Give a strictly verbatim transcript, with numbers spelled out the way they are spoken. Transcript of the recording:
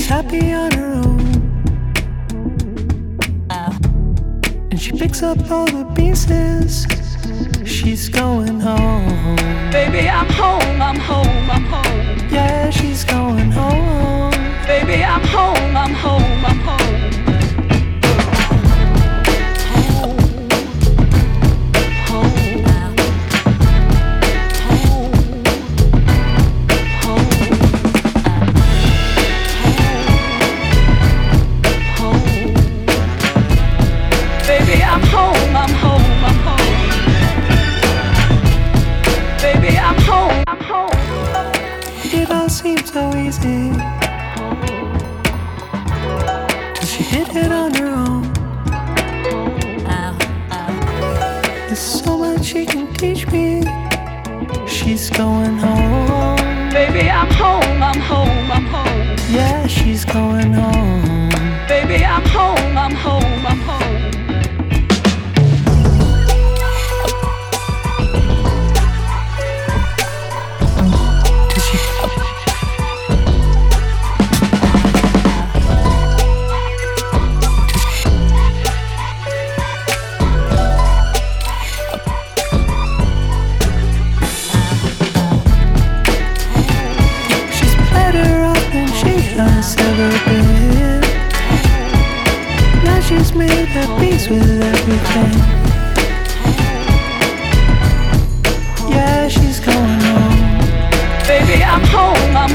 happy on her own, and she picks up all the pieces. She's going home. Baby, I'm home, I'm home, I'm home. Yeah, she's going home. Baby, I'm home, I'm home, I'm home. It all seemed so easy till she did it on her own. There's so much she can teach me. She's going home. Baby, I'm home, I'm home, I'm home. Yeah, she's going home. Baby, I'm home, I'm home, I'm home. Ever been. Now she's made at peace with everything. Yeah, she's going home. Baby, I'm home. I'm